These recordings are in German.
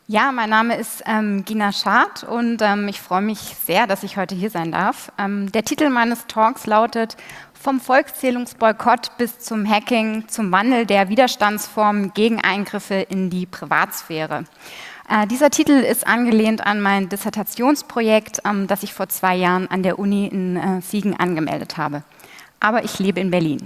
Ja, mein Name ist Gina Schad und ich freue mich sehr, dass ich heute hier sein darf. Der Titel meines Talks lautet Vom Volkszählungsboykott bis zum Hacking, zum Wandel der Widerstandsformen gegen Eingriffe in die Privatsphäre. Dieser Titel ist angelehnt an mein Dissertationsprojekt, das ich vor 2 Jahren an der Uni in Siegen angemeldet habe. Aber ich lebe in Berlin.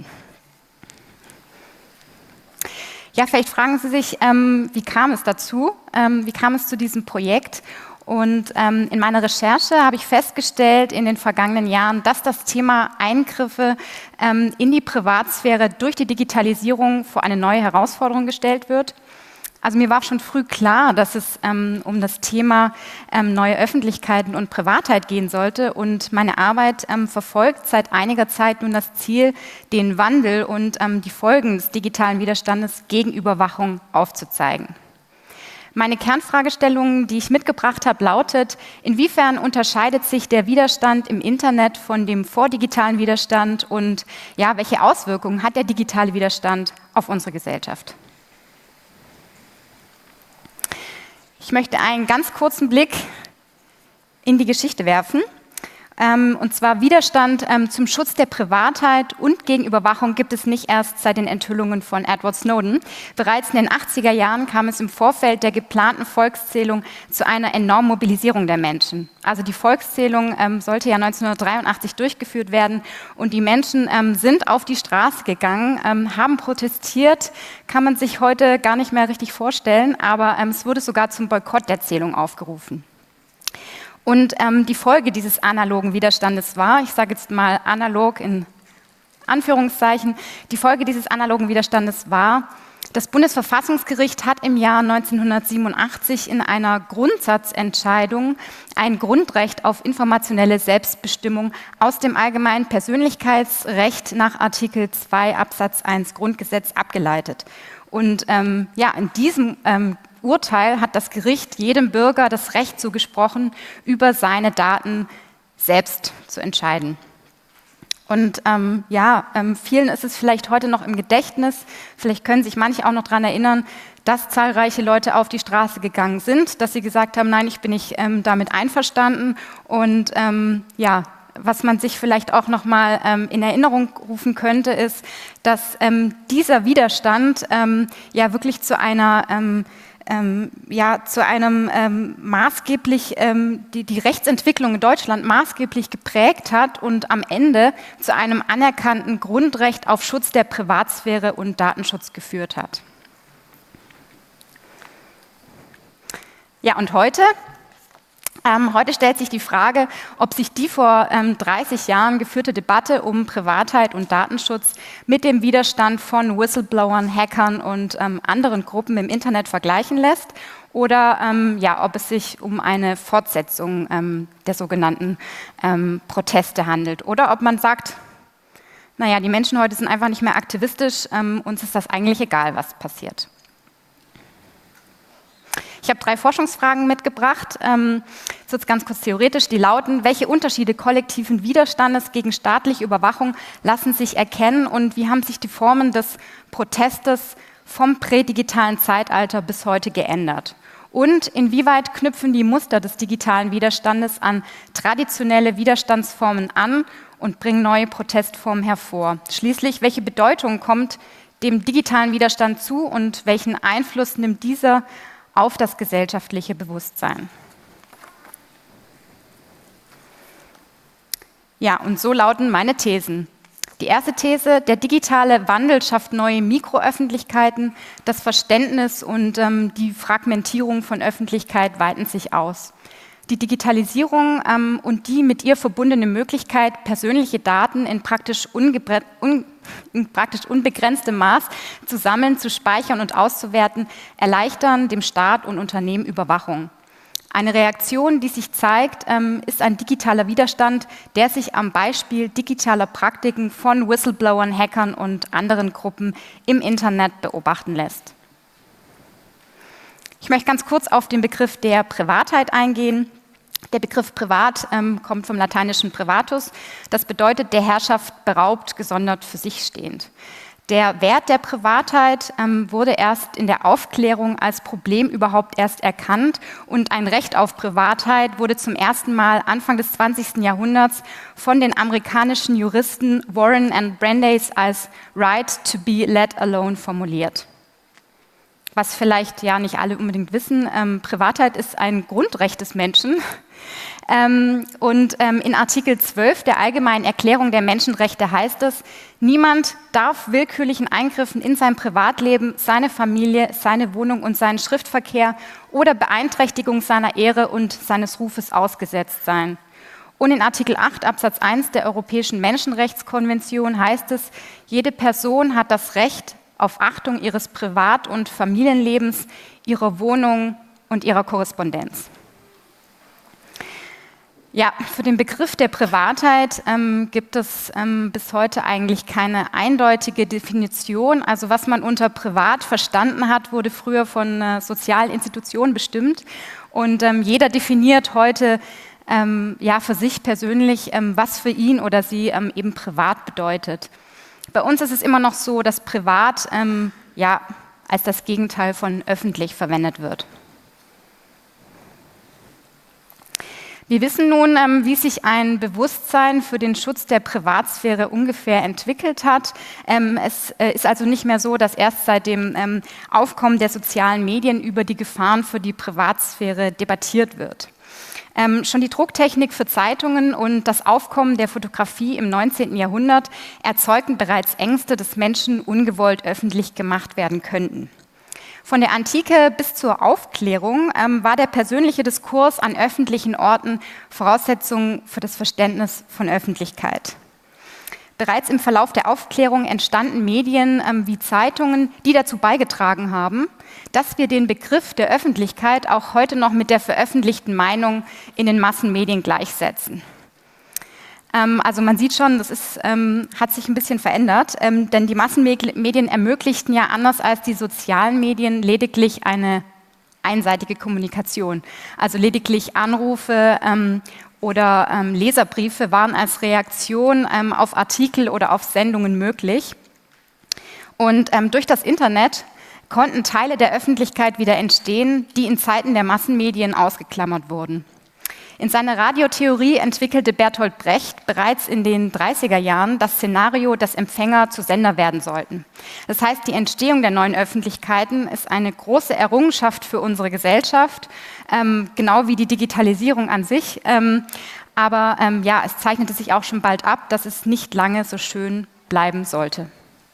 Ja, vielleicht fragen Sie sich, wie kam es dazu? Wie kam es zu diesem Projekt? Und in meiner Recherche habe ich festgestellt in den vergangenen Jahren, dass das Thema Eingriffe in die Privatsphäre durch die Digitalisierung vor eine neue Herausforderung gestellt wird. Also mir war schon früh klar, dass es um das Thema neue Öffentlichkeiten und Privatheit gehen sollte. Und meine Arbeit verfolgt seit einiger Zeit nun das Ziel, den Wandel und die Folgen des digitalen Widerstandes gegen Überwachung aufzuzeigen. Meine Kernfragestellung, die ich mitgebracht habe, lautet: Inwiefern unterscheidet sich der Widerstand im Internet von dem vordigitalen Widerstand und ja, welche Auswirkungen hat der digitale Widerstand auf unsere Gesellschaft? Ich möchte einen ganz kurzen Blick in die Geschichte werfen. Und zwar Widerstand zum Schutz der Privatheit und gegen Überwachung gibt es nicht erst seit den Enthüllungen von Edward Snowden. Bereits in den 80er Jahren kam es im Vorfeld der geplanten Volkszählung zu einer enormen Mobilisierung der Menschen. Also die Volkszählung sollte ja 1983 durchgeführt werden und die Menschen sind auf die Straße gegangen, haben protestiert, kann man sich heute gar nicht mehr richtig vorstellen, aber es wurde sogar zum Boykott der Zählung aufgerufen. Und die Folge dieses analogen Widerstandes war, ich sage jetzt mal analog in Anführungszeichen, die Folge dieses analogen Widerstandes war, das Bundesverfassungsgericht hat im Jahr 1987 in einer Grundsatzentscheidung ein Grundrecht auf informationelle Selbstbestimmung aus dem allgemeinen Persönlichkeitsrecht nach Artikel 2 Absatz 1 Grundgesetz abgeleitet. Und ja, in diesem Urteil hat das Gericht jedem Bürger das Recht zugesprochen, über seine Daten selbst zu entscheiden. Und vielen ist es vielleicht heute noch im Gedächtnis, vielleicht können sich manche auch noch daran erinnern, dass zahlreiche Leute auf die Straße gegangen sind, dass sie gesagt haben, nein, ich bin nicht damit einverstanden. Und was man sich vielleicht auch noch mal in Erinnerung rufen könnte, ist, dass dieser Widerstand wirklich zu einem maßgeblich die Rechtsentwicklung in Deutschland maßgeblich geprägt hat und am Ende zu einem anerkannten Grundrecht auf Schutz der Privatsphäre und Datenschutz geführt hat. Ja, und heute stellt sich die Frage, ob sich die vor 30 Jahren geführte Debatte um Privatheit und Datenschutz mit dem Widerstand von Whistleblowern, Hackern und anderen Gruppen im Internet vergleichen lässt oder ob es sich um eine Fortsetzung der sogenannten Proteste handelt oder ob man sagt, naja, die Menschen heute sind einfach nicht mehr aktivistisch, uns ist das eigentlich egal, was passiert. Ich habe 3 Forschungsfragen mitgebracht, jetzt ganz kurz theoretisch, die lauten: Welche Unterschiede kollektiven Widerstandes gegen staatliche Überwachung lassen sich erkennen und wie haben sich die Formen des Protestes vom prädigitalen Zeitalter bis heute geändert? Und inwieweit knüpfen die Muster des digitalen Widerstandes an traditionelle Widerstandsformen an und bringen neue Protestformen hervor? Schließlich, welche Bedeutung kommt dem digitalen Widerstand zu und welchen Einfluss nimmt dieser auf das gesellschaftliche Bewusstsein? Ja, und so lauten meine Thesen. Die erste These: Der digitale Wandel schafft neue Mikroöffentlichkeiten. Das Verständnis und die Fragmentierung von Öffentlichkeit weiten sich aus. Die Digitalisierung und die mit ihr verbundene Möglichkeit, persönliche Daten in praktisch unbegrenztem Maß zu sammeln, zu speichern und auszuwerten, erleichtern dem Staat und Unternehmen Überwachung. Eine Reaktion, die sich zeigt, ist ein digitaler Widerstand, der sich am Beispiel digitaler Praktiken von Whistleblowern, Hackern und anderen Gruppen im Internet beobachten lässt. Ich möchte ganz kurz auf den Begriff der Privatheit eingehen. Der Begriff privat kommt vom lateinischen privatus. Das bedeutet der Herrschaft beraubt, gesondert für sich stehend. Der Wert der Privatheit wurde erst in der Aufklärung als Problem überhaupt erst erkannt und ein Recht auf Privatheit wurde zum ersten Mal Anfang des 20. Jahrhunderts von den amerikanischen Juristen Warren und Brandeis als Right to be let alone formuliert. Was vielleicht ja nicht alle unbedingt wissen, Privatheit ist ein Grundrecht des Menschen. In Artikel 12 der Allgemeinen Erklärung der Menschenrechte heißt es, niemand darf willkürlichen Eingriffen in sein Privatleben, seine Familie, seine Wohnung und seinen Schriftverkehr oder Beeinträchtigung seiner Ehre und seines Rufes ausgesetzt sein. Und in Artikel 8 Absatz 1 der Europäischen Menschenrechtskonvention heißt es, jede Person hat das Recht auf Achtung ihres Privat- und Familienlebens, ihrer Wohnung und ihrer Korrespondenz. Ja, für den Begriff der Privatheit gibt es bis heute eigentlich keine eindeutige Definition. Also was man unter privat verstanden hat, wurde früher von sozialen Institutionen bestimmt. Und jeder definiert heute für sich persönlich, was für ihn oder sie eben privat bedeutet. Bei uns ist es immer noch so, dass privat als das Gegenteil von öffentlich verwendet wird. Wir wissen nun, wie sich ein Bewusstsein für den Schutz der Privatsphäre ungefähr entwickelt hat. Es ist also nicht mehr so, dass erst seit dem Aufkommen der sozialen Medien über die Gefahren für die Privatsphäre debattiert wird. Schon die Drucktechnik für Zeitungen und das Aufkommen der Fotografie im 19. Jahrhundert erzeugten bereits Ängste, dass Menschen ungewollt öffentlich gemacht werden könnten. Von der Antike bis zur Aufklärung war der persönliche Diskurs an öffentlichen Orten Voraussetzung für das Verständnis von Öffentlichkeit. Bereits im Verlauf der Aufklärung entstanden Medien wie Zeitungen, die dazu beigetragen haben, dass wir den Begriff der Öffentlichkeit auch heute noch mit der veröffentlichten Meinung in den Massenmedien gleichsetzen. Also man sieht schon, hat sich ein bisschen verändert, denn die Massenmedien ermöglichten ja anders als die sozialen Medien lediglich eine einseitige Kommunikation. Also lediglich Anrufe oder Leserbriefe waren als Reaktion auf Artikel oder auf Sendungen möglich. Und durch das Internet konnten Teile der Öffentlichkeit wieder entstehen, die in Zeiten der Massenmedien ausgeklammert wurden. In seiner Radiotheorie entwickelte Bertolt Brecht bereits in den 30er Jahren das Szenario, dass Empfänger zu Sender werden sollten. Das heißt, die Entstehung der neuen Öffentlichkeiten ist eine große Errungenschaft für unsere Gesellschaft, genau wie die Digitalisierung an sich. Aber es zeichnete sich auch schon bald ab, dass es nicht lange so schön bleiben sollte.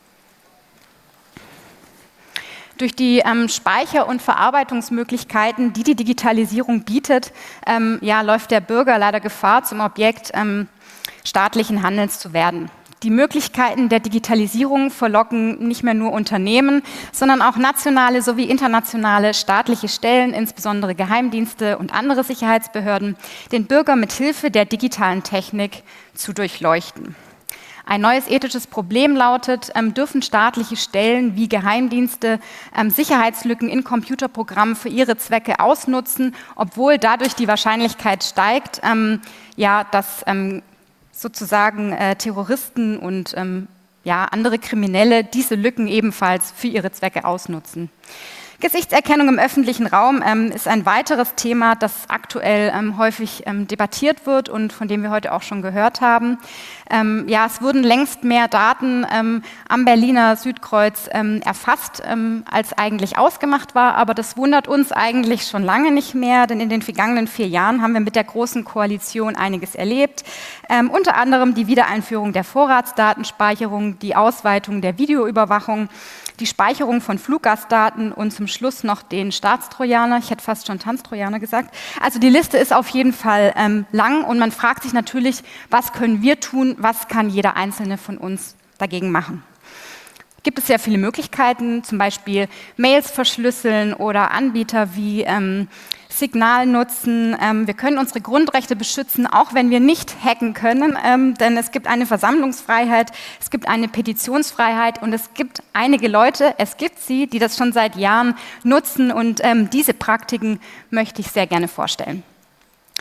Durch die Speicher- und Verarbeitungsmöglichkeiten, die die Digitalisierung bietet, läuft der Bürger leider Gefahr, zum Objekt staatlichen Handelns zu werden. Die Möglichkeiten der Digitalisierung verlocken nicht mehr nur Unternehmen, sondern auch nationale sowie internationale staatliche Stellen, insbesondere Geheimdienste und andere Sicherheitsbehörden, den Bürger mit Hilfe der digitalen Technik zu durchleuchten. Ein neues ethisches Problem lautet, dürfen staatliche Stellen wie Geheimdienste Sicherheitslücken in Computerprogrammen für ihre Zwecke ausnutzen, obwohl dadurch die Wahrscheinlichkeit steigt, dass sozusagen Terroristen und andere Kriminelle diese Lücken ebenfalls für ihre Zwecke ausnutzen. Gesichtserkennung im öffentlichen Raum ist ein weiteres Thema, das aktuell häufig debattiert wird und von dem wir heute auch schon gehört haben. Es wurden längst mehr Daten am Berliner Südkreuz erfasst, als eigentlich ausgemacht war, aber das wundert uns eigentlich schon lange nicht mehr, denn in den vergangenen 4 Jahren haben wir mit der Großen Koalition einiges erlebt, unter anderem die Wiedereinführung der Vorratsdatenspeicherung, die Ausweitung der Videoüberwachung, die Speicherung von Fluggastdaten und zum Schluss noch den Staatstrojaner, ich hätte fast schon Tanztrojaner gesagt. Also die Liste ist auf jeden Fall lang und man fragt sich natürlich, was können wir tun, was kann jeder Einzelne von uns dagegen machen. Gibt es sehr viele Möglichkeiten, zum Beispiel Mails verschlüsseln oder Anbieter wie Signal nutzen. Wir können unsere Grundrechte beschützen, auch wenn wir nicht hacken können, denn es gibt eine Versammlungsfreiheit, es gibt eine Petitionsfreiheit und es gibt einige Leute, die das schon seit Jahren nutzen und diese Praktiken möchte ich sehr gerne vorstellen.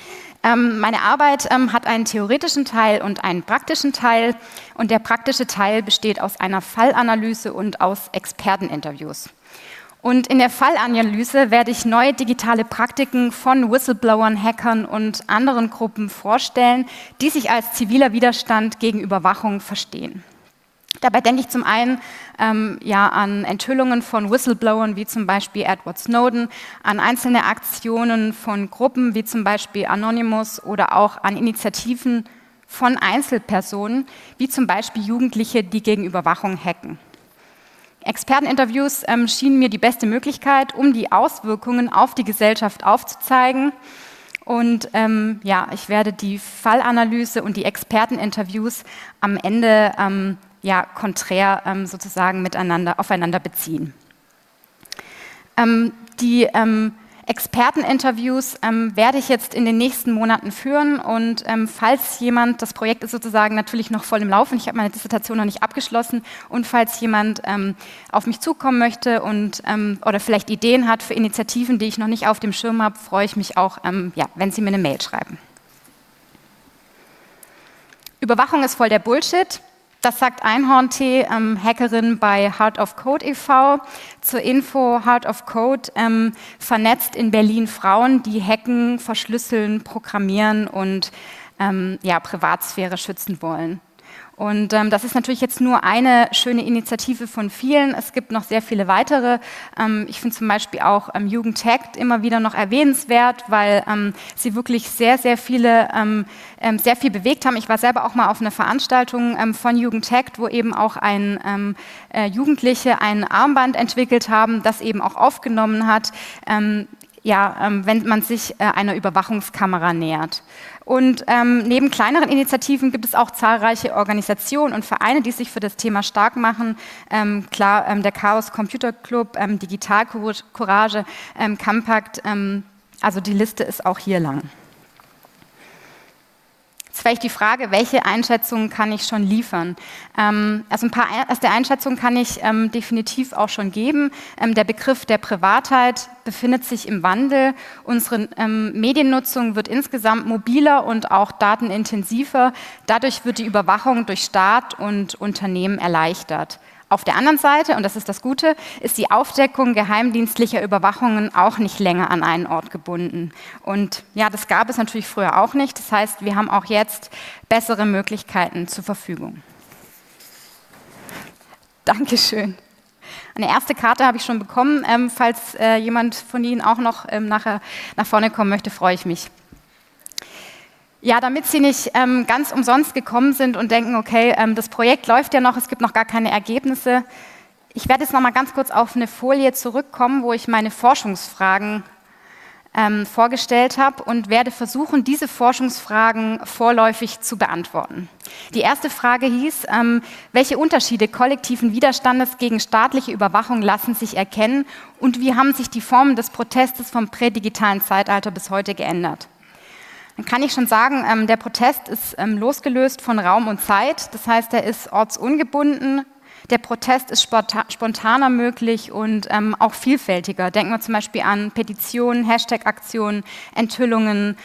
Meine Arbeit hat einen theoretischen Teil und einen praktischen Teil. Und der praktische Teil besteht aus einer Fallanalyse und aus Experteninterviews. Und in der Fallanalyse werde ich neue digitale Praktiken von Whistleblowern, Hackern und anderen Gruppen vorstellen, die sich als ziviler Widerstand gegen Überwachung verstehen. Dabei denke ich zum einen an Enthüllungen von Whistleblowern wie zum Beispiel Edward Snowden, an einzelne Aktionen von Gruppen wie zum Beispiel Anonymous oder auch an Initiativen von Einzelpersonen wie zum Beispiel Jugendliche, die gegen Überwachung hacken. Experteninterviews schienen mir die beste Möglichkeit, um die Auswirkungen auf die Gesellschaft aufzuzeigen. Und ich werde die Fallanalyse und die Experteninterviews am Ende konträr sozusagen aufeinander beziehen. Die Experteninterviews werde ich jetzt in den nächsten Monaten führen und falls jemand, das Projekt ist sozusagen natürlich noch voll im Laufen, ich habe meine Dissertation noch nicht abgeschlossen und falls jemand auf mich zukommen möchte und oder vielleicht Ideen hat für Initiativen, die ich noch nicht auf dem Schirm habe, freue ich mich auch, wenn Sie mir eine Mail schreiben. Überwachung ist voll der Bullshit. Das sagt Einhorn-T, Hackerin bei Heart of Code e.V. Zur Info, Heart of Code vernetzt in Berlin Frauen, die hacken, verschlüsseln, programmieren und Privatsphäre schützen wollen. Und das ist natürlich jetzt nur eine schöne Initiative von vielen. Es gibt noch sehr viele weitere. Ich finde zum Beispiel auch Jugend hackt immer wieder noch erwähnenswert, weil sie wirklich sehr viel bewegt haben. Ich war selber auch mal auf einer Veranstaltung von Jugend hackt, wo eben auch Jugendliche ein Armband entwickelt haben, das eben auch aufgenommen hat, wenn man sich einer Überwachungskamera nähert. Und neben kleineren Initiativen gibt es auch zahlreiche Organisationen und Vereine, die sich für das Thema stark machen. Der Chaos Computer Club, Digital Courage, Compact, also die Liste ist auch hier lang. Jetzt vielleicht die Frage, welche Einschätzungen kann ich schon liefern? Also ein paar erste Einschätzungen kann ich definitiv auch schon geben. Der Begriff der Privatheit befindet sich im Wandel. Unsere Mediennutzung wird insgesamt mobiler und auch datenintensiver. Dadurch wird die Überwachung durch Staat und Unternehmen erleichtert. Auf der anderen Seite, und das ist das Gute, ist die Aufdeckung geheimdienstlicher Überwachungen auch nicht länger an einen Ort gebunden. Und ja, das gab es natürlich früher auch nicht. Das heißt, wir haben auch jetzt bessere Möglichkeiten zur Verfügung. Dankeschön. Eine erste Karte habe ich schon bekommen. Falls jemand von Ihnen auch noch nachher nach vorne kommen möchte, freue ich mich. Ja, damit Sie nicht ganz umsonst gekommen sind und denken, okay, das Projekt läuft ja noch, es gibt noch gar keine Ergebnisse. Ich werde jetzt noch mal ganz kurz auf eine Folie zurückkommen, wo ich meine Forschungsfragen vorgestellt habe und werde versuchen, diese Forschungsfragen vorläufig zu beantworten. Die erste Frage hieß, welche Unterschiede kollektiven Widerstandes gegen staatliche Überwachung lassen sich erkennen und wie haben sich die Formen des Protestes vom prädigitalen Zeitalter bis heute geändert? Dann kann ich schon sagen, der Protest ist losgelöst von Raum und Zeit. Das heißt, er ist ortsungebunden. Der Protest ist spontaner möglich und auch vielfältiger. Denken wir zum Beispiel an Petitionen, Hashtag-Aktionen, Enthüllungen.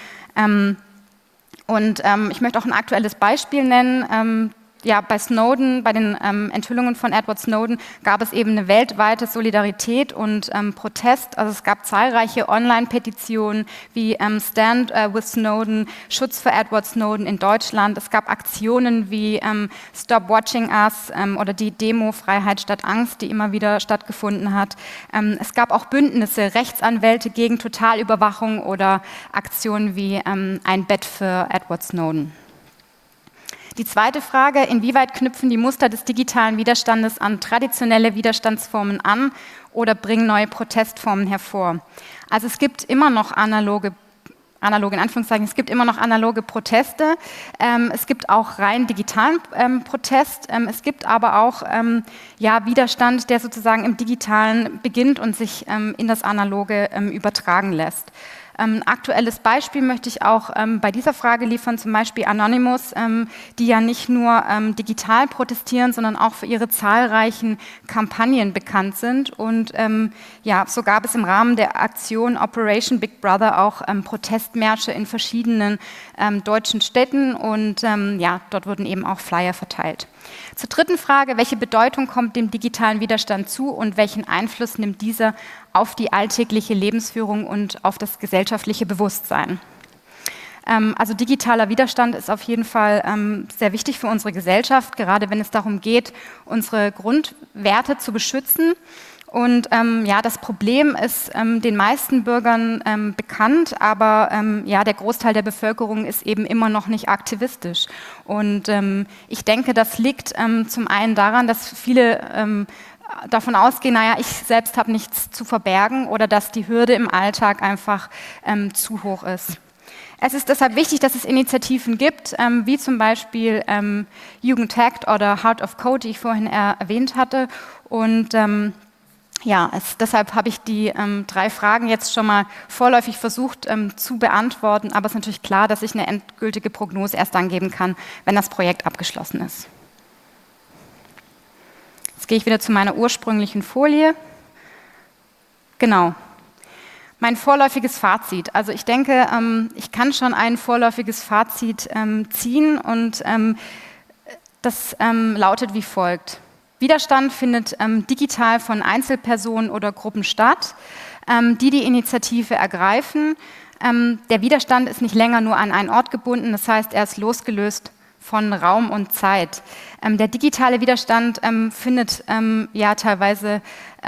Ich möchte auch ein aktuelles Beispiel nennen. Bei Snowden, bei den Enthüllungen von Edward Snowden gab es eben eine weltweite Solidarität und Protest. Also es gab zahlreiche Online-Petitionen wie Stand with Snowden, Schutz für Edward Snowden in Deutschland. Es gab Aktionen wie Stop Watching Us oder die Demo Freiheit statt Angst, die immer wieder stattgefunden hat. Es gab auch Bündnisse, Rechtsanwälte gegen Totalüberwachung oder Aktionen wie ein Bett für Edward Snowden. Die zweite Frage, inwieweit knüpfen die Muster des digitalen Widerstandes an traditionelle Widerstandsformen an oder bringen neue Protestformen hervor? Also es gibt immer noch analoge in Anführungszeichen, es gibt immer noch analoge Proteste, es gibt auch rein digitalen Protest, es gibt aber auch Widerstand, der sozusagen im Digitalen beginnt und sich in das Analoge übertragen lässt. Aktuelles Beispiel möchte ich auch bei dieser Frage liefern, zum Beispiel Anonymous, die ja nicht nur digital protestieren, sondern auch für ihre zahlreichen Kampagnen bekannt sind. Und ja, so gab es im Rahmen der Aktion Operation Big Brother auch Protestmärsche in verschiedenen deutschen Städten und ja, dort wurden eben auch Flyer verteilt. Zur dritten Frage, welche Bedeutung kommt dem digitalen Widerstand zu und welchen Einfluss nimmt dieser auf die alltägliche Lebensführung und auf das gesellschaftliche Bewusstsein? Also digitaler Widerstand ist auf jeden Fall sehr wichtig für unsere Gesellschaft, gerade wenn es darum geht, unsere Grundwerte zu beschützen. Und ja, das Problem ist den meisten Bürgern bekannt, aber ja, der Großteil der Bevölkerung ist eben immer noch nicht aktivistisch. Und ich denke, das liegt zum einen daran, dass viele davon ausgehen, naja, ich selbst habe nichts zu verbergen oder dass die Hürde im Alltag einfach zu hoch ist. Es ist deshalb wichtig, dass es Initiativen gibt, wie zum Beispiel Jugendhackt oder Heart of Code, die ich vorhin erwähnt hatte. Und ja, deshalb habe ich die 3 Fragen jetzt schon mal vorläufig versucht zu beantworten, aber es ist natürlich klar, dass ich eine endgültige Prognose erst dann geben kann, wenn das Projekt abgeschlossen ist. Jetzt gehe ich wieder zu meiner ursprünglichen Folie. Genau. Mein vorläufiges Fazit. Also ich denke, ich kann schon ein vorläufiges Fazit ziehen und das lautet wie folgt. Widerstand findet digital von Einzelpersonen oder Gruppen statt, die Initiative ergreifen. Der Widerstand ist nicht länger nur an einen Ort gebunden, das heißt, er ist losgelöst von Raum und Zeit. Der digitale Widerstand findet ja teilweise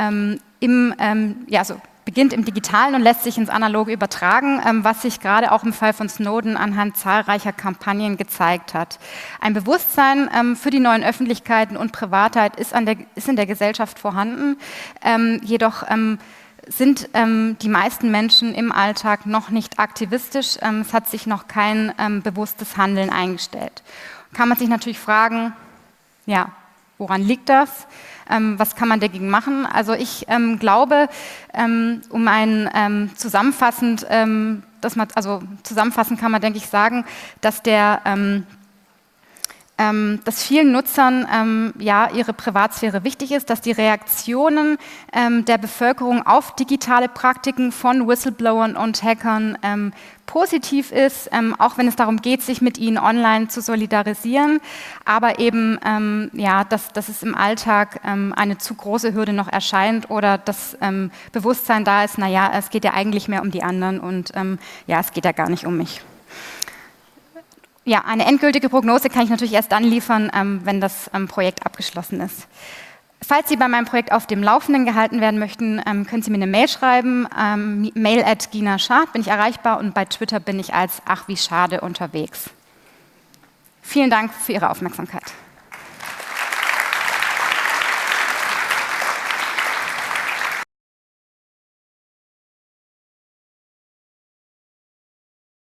beginnt im Digitalen und lässt sich ins Analoge übertragen, was sich gerade auch im Fall von Snowden anhand zahlreicher Kampagnen gezeigt hat. Ein Bewusstsein für die neuen Öffentlichkeiten und Privatheit ist in der Gesellschaft vorhanden, jedoch sind die meisten Menschen im Alltag noch nicht aktivistisch. Es hat sich noch kein bewusstes Handeln eingestellt. Kann man sich natürlich fragen, ja, woran liegt das? Was kann man dagegen machen? Also ich glaube, zusammenfassend kann man, denke ich, sagen, dass dass vielen Nutzern ja ihre Privatsphäre wichtig ist, dass die Reaktionen der Bevölkerung auf digitale Praktiken von Whistleblowern und Hackern positiv ist, auch wenn es darum geht, sich mit ihnen online zu solidarisieren, aber eben, ja, dass es im Alltag eine zu große Hürde noch erscheint oder das Bewusstsein da ist, naja, es geht ja eigentlich mehr um die anderen und ja, es geht ja gar nicht um mich. Ja, eine endgültige Prognose kann ich natürlich erst dann liefern, wenn das Projekt abgeschlossen ist. Falls Sie bei meinem Projekt auf dem Laufenden gehalten werden möchten, können Sie mir eine Mail schreiben, mail@gina-schad bin ich erreichbar und bei Twitter bin ich als ach wie schade unterwegs. Vielen Dank für Ihre Aufmerksamkeit.